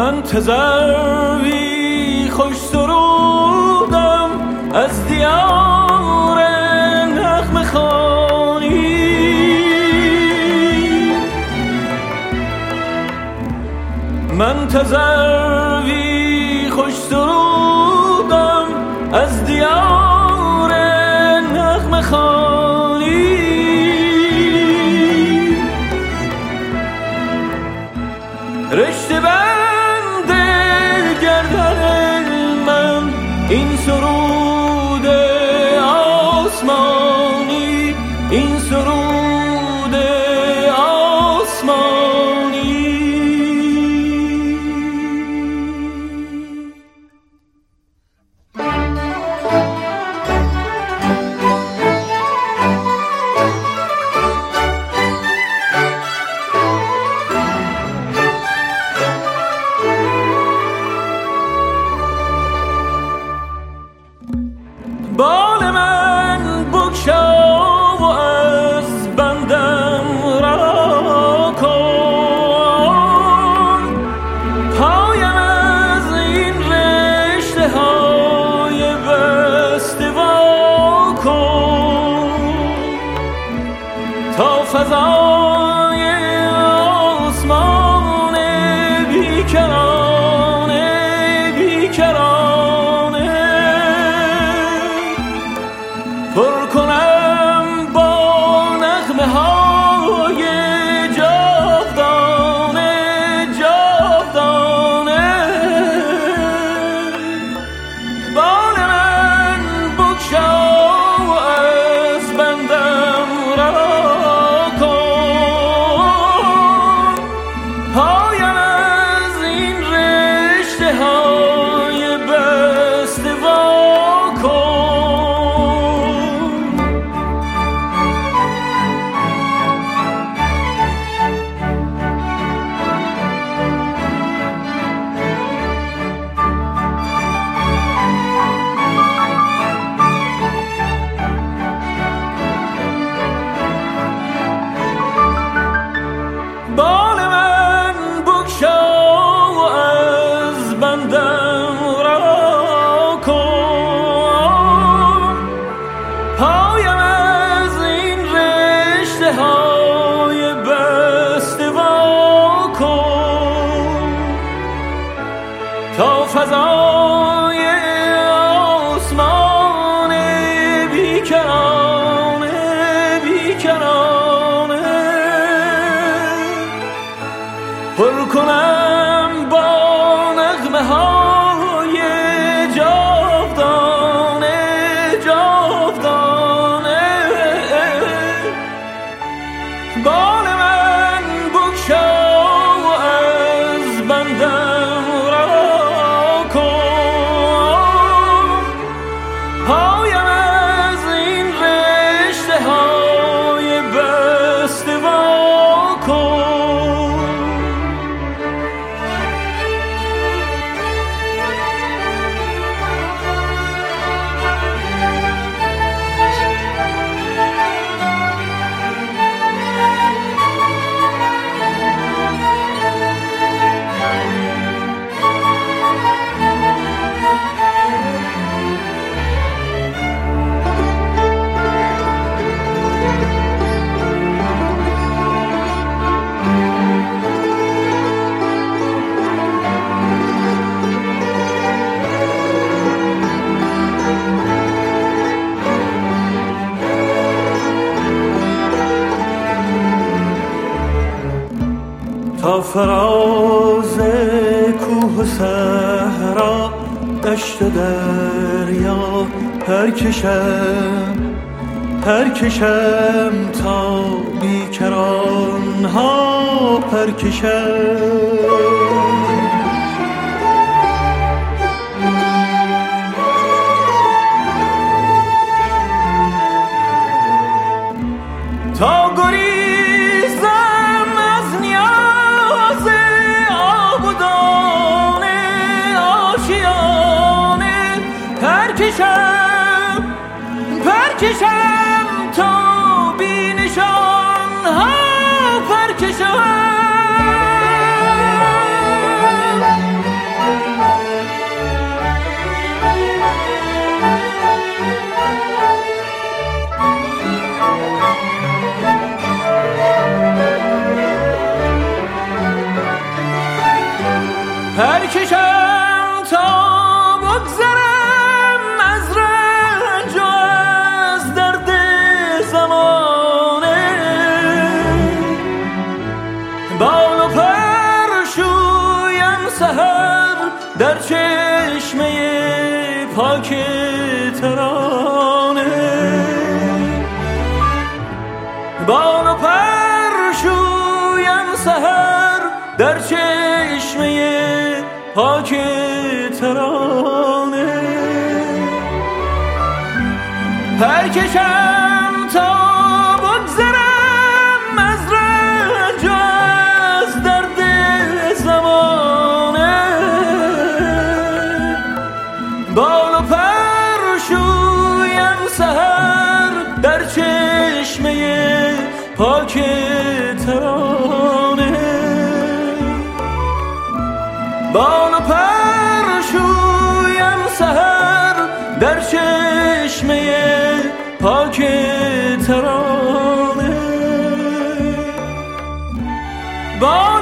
من تزروی خوش سرودم از دیار نغمه خوانی. من تزروی خوش سرودم از دیار نغمه خوانی. رشته بند گردن من این سرود آسمانی، این سرود آسمانی. بال من بگشا و از بندم رها کن، پایم از این رشته های بسته وا کن، تا فضای آسمان بیکرانه بیکرانه پر کنم با نغمه های جاودانه جاودانه. بال من بگشا و از بندم رها کن، پایم از این رشته های بسته وا کن. بال من بگشا و از بندم رها کن، پایم از این رشته های بسته وا کن، تا فضای آسمان بیکرانه بیکرانه پر کنم با نغمه های جاودانه جاودانه. بال من بگشا و از بندم رها کن، پایم از این رشته های بسته وا کن. تا فراز کوه و صحرا دشت و دریا پرکشم تا بیکران ها پرکشم. تا گریزم از نیاز آب و دانه آشیانه پرکشم تا بی نشان ها پرکشم. برکشم تا بگذرم از رنج و از درد زمانه، بال و پر شویم سحر در چشمه پاک ترانه، بال و پر شویم سحر در چشمه پاک ترانه، پرکشم تا بگذرم از رنج و از درد زمانه، بال و پر شویم سحر در چشمه پاک ترانه، بال و پر شویم سحر در چشمه پاک ترانه.